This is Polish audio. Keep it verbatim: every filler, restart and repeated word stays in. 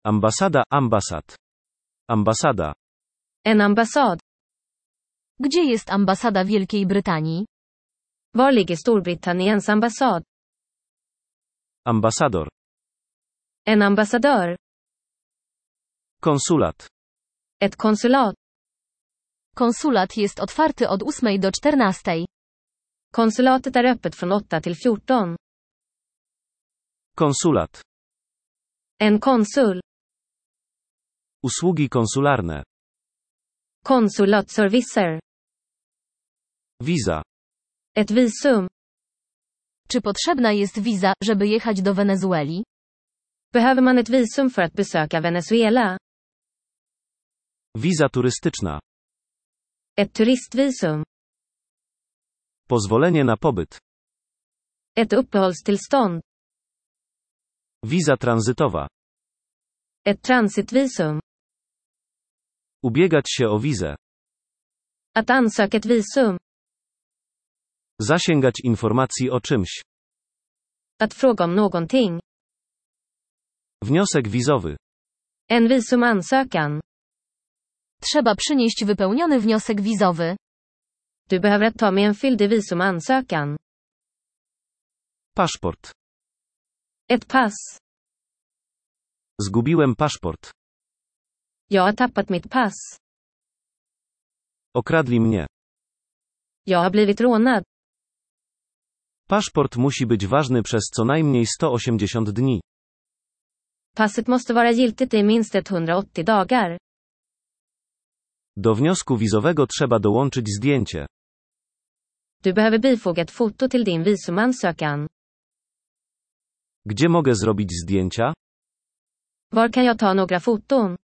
Ambasada, ambasad. Ambasada. En ambassad. Gdzie jest ambasada Wielkiej Brytanii? Var ligger Storbritanniens ambassad? Ambasador. En ambassadör. Konsulat. Ett konsulat. Konsulat jest otwarty od ósmej do czternastej. Konsulatet är öppet från åtta till fjorton. Konsulat. En konsul. Usługi konsularne. Konsulatservicer. Wiza. Ett visum. Czy potrzebna jest wiza, żeby jechać do Wenezueli? Behöver man ett visum för att besöka Venezuela? Wiza turystyczna. Ett turistvisum. Pozwolenie na pobyt. Ett uppehållstillstånd. Wiza tranzytowa. Ett transitvisum. Ubiegać się o wizę. Att ansöka ett visum. Zasięgać informacji o czymś. Att fråga om någonting. Wniosek wizowy. En visumansökan. Trzeba przynieść wypełniony wniosek wizowy. Du behöver ta med en fyldig visumansökan. Paszport. Ett pass. Zgubiłem paszport. Jag har tappat mitt pass. Okradli mnie. Jag har blivit rånad. Paszport musi być ważny przez co najmniej sto osiemdziesiąt dni. Passet måste vara giltigt i minst etthundraåttio dagar. Do wniosku wizowego trzeba dołączyć zdjęcie. Du behöver bifoga ett foto till din visumansökan. Gdzie mogę zrobić zdjęcia? Var kan jag ta några foton?